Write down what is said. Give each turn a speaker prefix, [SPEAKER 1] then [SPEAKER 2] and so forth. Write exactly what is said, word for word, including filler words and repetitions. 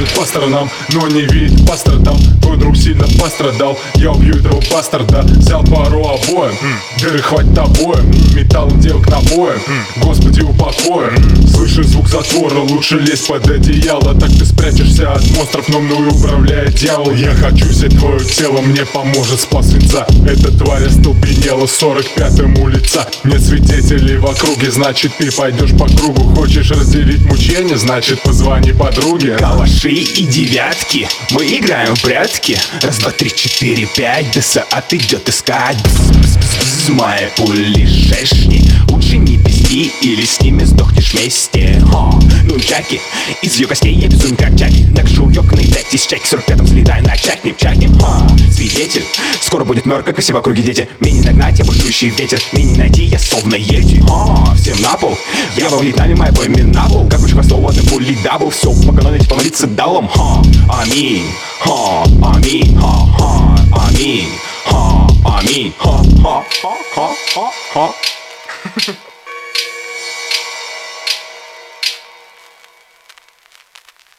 [SPEAKER 1] смотрит по сторонам, но не видит пастора там. Твой друг сильно пострадал, я убью этого бастарда. Взял пару обоим, дыры хватит обоим. Металлом девок набоем, Господи упокоим. Слышишь звук затвора, лучше лезь под одеяло. Так ты спрячешься от монстров, но мной управляет дьявол. Я хочу взять твое тело, мне поможет спас свинца. Эта тварь остолбенела, сорок пятым улица. Нет свидетелей в округе, значит ты пойдешь по кругу. Хочешь разделить мучения, значит позвони подруге.
[SPEAKER 2] Калаши и девятки, мы играем в прятки. Раз, два, три, четыре, пять, ДСАТ идет искать. Бс-бс-бс-бс, мои пули шешни. Лучше не пизди, или с ними сдохнешь вместе. О, ну чаки, из ее костей я безумен как чаки. Накшу ёканый пять из чаки, сорок пятом взлетаю на чакни, чаки. О, свидетель, скоро будет мёр, как и все в округе дети. Мне не нагнать, я бушующий ветер. Мне не найти, я словно ети. О, всем на пол, я во Вьетнаме, моя пойми на пол. Как очень хвостов, одной пули дабл. Все, по каноне помолиться далом. О, аминь, о, аминь, о, о, аминь, о, аминь, о, о, о, о, о.